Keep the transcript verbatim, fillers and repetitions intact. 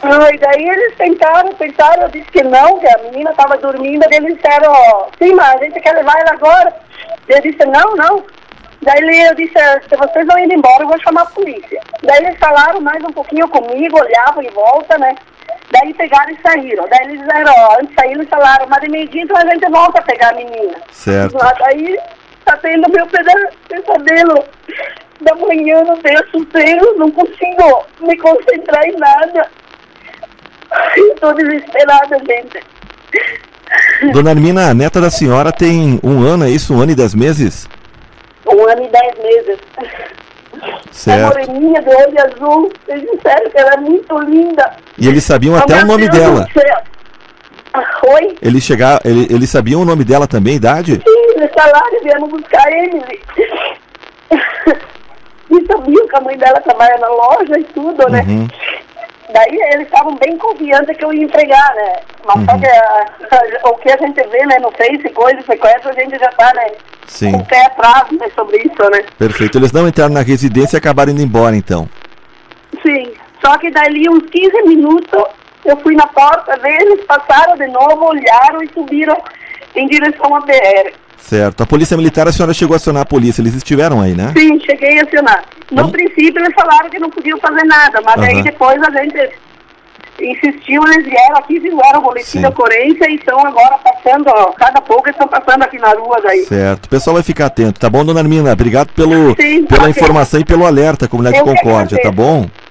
Ah, e daí eles tentaram, tentaram, eu disse que não, que a menina estava dormindo, daí eles disseram, ó, sim, mas a gente quer levar ela agora. Eu disse, não, não. Daí eu disse, se vocês vão indo embora, eu vou chamar a polícia. Daí eles falaram mais um pouquinho comigo, olhavam em volta, né? Daí pegaram e saíram. Daí eles disseram, ó, antes de sair eles falaram, mas de meio-dia então a gente volta a pegar a menina. Certo. Lá, daí tá tendo meu pesadelo da manhã, não tenho sossego, não consigo me concentrar em nada. Estou desesperada, gente. Dona Armina, a neta da senhora tem um ano, é isso? Um ano e dez meses? Um ano e dez meses. Certo. A moreninha de olho azul, eles disseram que ela é muito linda. E eles sabiam Oh, até meu o nome Deus dela. do céu. Ah, oi? Eles, chegar, ele, eles sabiam o nome dela também, idade? Sim, eles falaram, viemos buscar ele. E sabiam que a mãe dela trabalha na loja e tudo, né? Uhum. Daí eles estavam bem confiantes que eu ia entregar, né? Mas Uhum. só que a, a, o que a gente vê, né, no Face, coisa, sequestro, a gente já tá, né, Sim. com o pé atrás, né, sobre isso, né? Perfeito. Eles não entraram na residência e acabaram indo embora, então. Sim. Só que dali uns quinze minutos, eu fui na porta deles, passaram de novo, olharam e subiram em direção à B R. Certo. A polícia militar, a senhora chegou a acionar a polícia. Eles estiveram aí, né? Sim, cheguei a acionar. No Vamos? princípio eles falaram que não podiam fazer nada, mas Aham. aí depois a gente insistiu, eles vieram aqui, fizeram o boletim Sim. da ocorrência e estão agora passando, ó, cada pouco eles estão passando aqui na rua daí. Certo. O pessoal vai ficar atento, tá bom, dona Armina? Obrigado pelo, Sim, pela ok. informação e pelo alerta, Comunidade Eu que Concórdia, tá agradeço. bom?